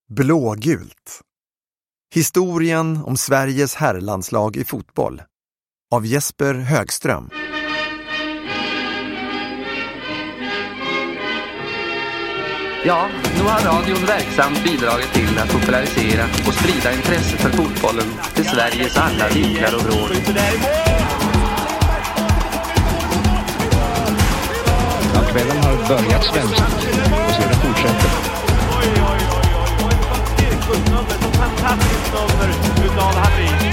Blågult. Historien om Sveriges herrlandslag i fotboll av Jesper Högström. Ja, nu har radion verksamt bidragit till att popularisera och sprida intresse för fotbollen till Sveriges alla vinklar och vrår. Ja, kvällen har börjat svenskt och sedan fortsätter. Fantastiskt nummer utav Harry.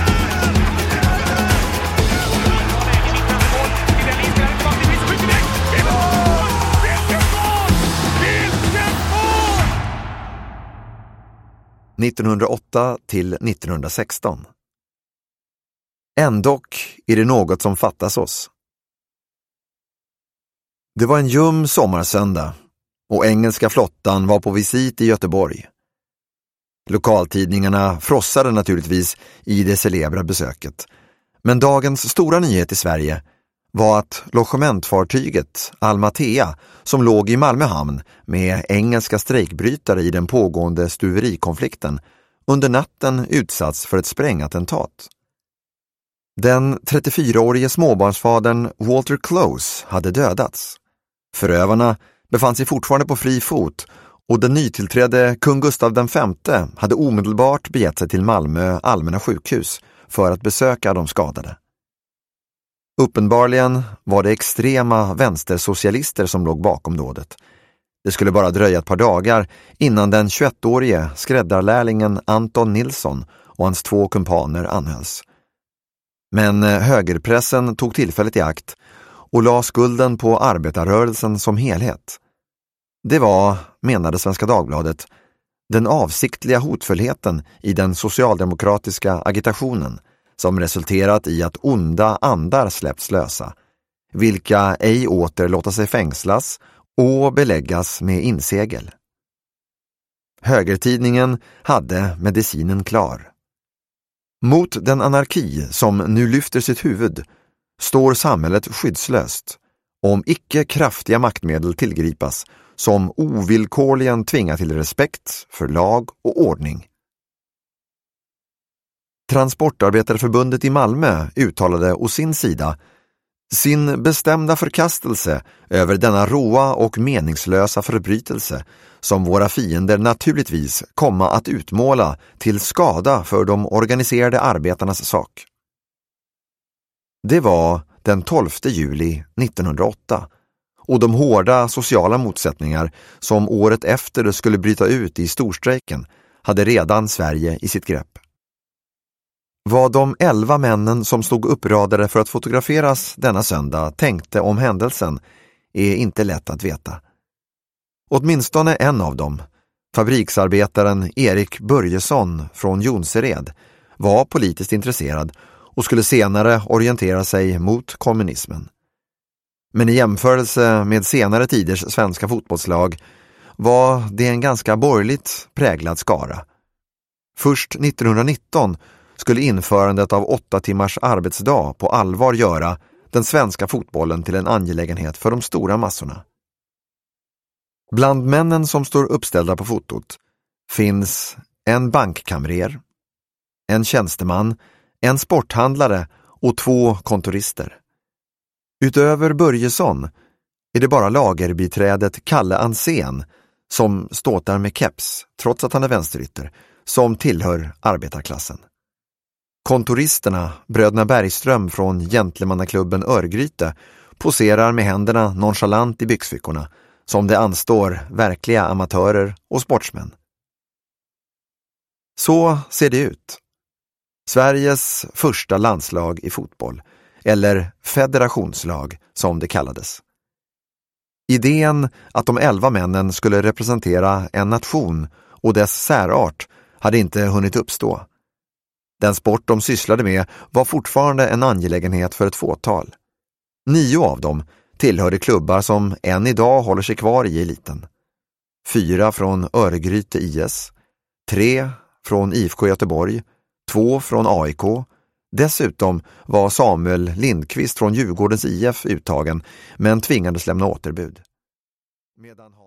–1908 till 1916. Ändock är det något som fattas oss. Det var en ljum sommarsöndag och engelska flottan var på visit i Göteborg. Lokaltidningarna frossade naturligtvis i det celebra besöket. Men dagens stora nyhet i Sverige var att logementfartyget Almatea, som låg i Malmö hamn med engelska strejkbrytare i den pågående stuverikonflikten, under natten utsatts för ett sprängattentat. Den 34-årige småbarnsfadern Walter Close hade dödats. Förövarna befann sig fortfarande på fri fot och den nytillträdde kung Gustav V hade omedelbart begett sig till Malmö allmänna sjukhus för att besöka de skadade. Uppenbarligen var det extrema vänstersocialister som låg bakom dådet. Det skulle bara dröja ett par dagar innan den 21-årige skräddarlärlingen Anton Nilsson och hans 2 kumpaner anhölls. Men högerpressen tog tillfället i akt och la skulden på arbetarrörelsen som helhet. Det var, menade Svenska Dagbladet, den avsiktliga hotfullheten i den socialdemokratiska agitationen som resulterat i att onda andar släppts lösa, vilka ej åter låta sig fängslas och beläggas med insegel. Högertidningen hade medicinen klar. Mot den anarki som nu lyfter sitt huvud står samhället skyddslöst om icke kraftiga maktmedel tillgripas som ovillkorligen tvingar till respekt för lag och ordning. Transportarbetarförbundet i Malmö uttalade å sin sida sin bestämda förkastelse över denna råa och meningslösa förbrytelse som våra fiender naturligtvis komma att utmåla till skada för de organiserade arbetarnas sak. Det var den 12 juli 1908 och de hårda sociala motsättningar som året efter skulle bryta ut i storstrejken hade redan Sverige i sitt grepp. Vad de 11 männen som stod uppradade för att fotograferas denna söndag tänkte om händelsen är inte lätt att veta. Åtminstone en av dem, fabriksarbetaren Erik Börjesson från Jonsered, var politiskt intresserad och skulle senare orientera sig mot kommunismen. Men i jämförelse med senare tiders svenska fotbollslag var det en ganska borgerligt präglad skara. Först 1919 skulle införandet av 8 timmars arbetsdag på allvar göra den svenska fotbollen till en angelägenhet för de stora massorna. Bland männen som står uppställda på fotot finns en bankkamrer, en tjänsteman, en sporthandlare och 2 kontorister. Utöver Börjesson är det bara lagerbiträdet Kalle Ansén som ståtar med keps, trots att han är vänsterytter, som tillhör arbetarklassen. Kontoristerna, bröderna Bergström från gentlemannaklubben Örgryte, poserar med händerna nonchalant i byxfickorna, som det anstår verkliga amatörer och sportsmän. Så ser det ut. Sveriges första landslag i fotboll, eller federationslag som det kallades. Idén att de 11 männen skulle representera en nation och dess särart hade inte hunnit uppstå. Den sport de sysslade med var fortfarande en angelägenhet för ett fåtal. 9 av dem tillhörde klubbar som än idag håller sig kvar i eliten. 4 från Örgryte IS, 3 från IFK Göteborg, 2 från AIK. Dessutom var Samuel Lindqvist från Djurgårdens IF uttagen, men tvingades lämna återbud. Medan